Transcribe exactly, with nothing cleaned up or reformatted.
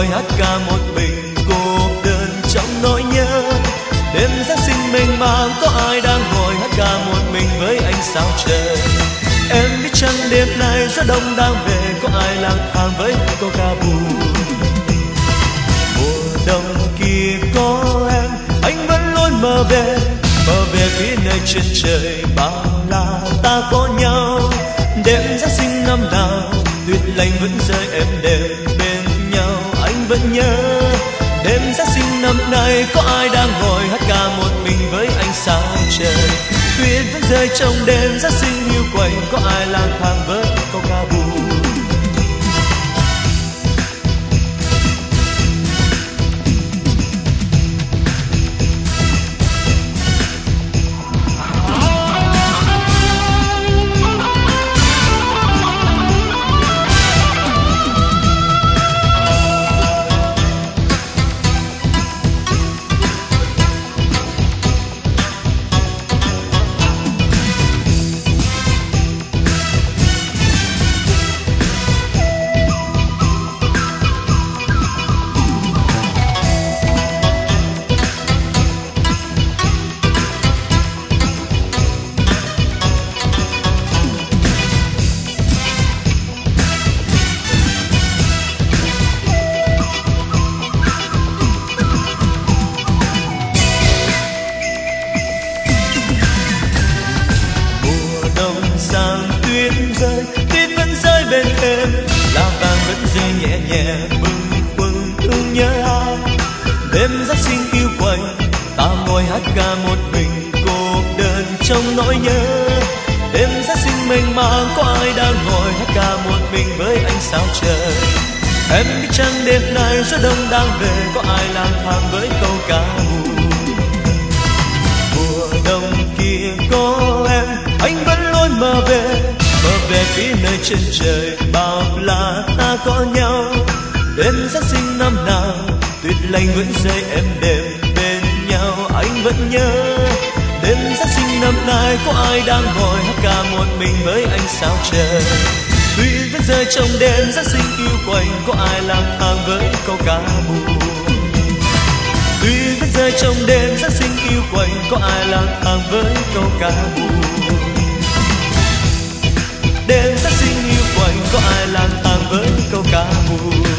ngồi hát ca một mình cô đơn trong nỗi nhớ. Đêm Giáng sinh mênh mang có ai đang ngồi hát ca một mình với ánh sao trời. Em biết chăng đêm nay gió đông đang về, có ai lang thang với câu ca buồn. Mùa đông kia có em, anh vẫn luôn mơ về, mơ về phía nơi trên trời bao la ta có nhau. Đêm Giáng sinh năm nào tuyết lạnh vẫn rơi êm đềm bên nhau, anh vẫn nhớ. Đêm Giáng sinh năm nay có ai đang ngồi hát ca một mình với ánh sao trời. Tuyết vẫn rơi trong đêm Giáng sinh hiu quạnh, có ai lang thang với câu ca buồn. Tuyết vẫn rơi bên em, lá vàng vẫn rơi nhẹ nhẹ bâng khuâng thương nhớ ai. Đêm Giáng sinh yêu quạnh, ta ngồi hát ca một mình cô đơn trong nỗi nhớ. Đêm Giáng sinh mênh mang có ai đang ngồi hát ca một mình với ánh sao trời. Em biết chăng đêm nay gió đông đang về, có ai lang thang với câu ca buồn. Mùa đông kia có em, anh vẫn luôn mơ về, mơ về phía nơi trên trời bao la ta có nhau. Đêm Giáng sinh năm nào tuyết lạnh vẫn rơi êm đềm bên nhau, anh vẫn nhớ. Đêm Giáng sinh năm nay có ai đang ngồi hát ca một mình với ánh sao trời. Tuyết vẫn rơi trong đêm Giáng sinh yêu quạnh, có ai lang thang với câu ca buồn. Tuyết vẫn rơi trong đêm Giáng sinh yêu quạnh, có ai lang thang với câu ca buồn. Đêm Giáng sinh yêu quạnh, có ai lang thang với câu ca buồn.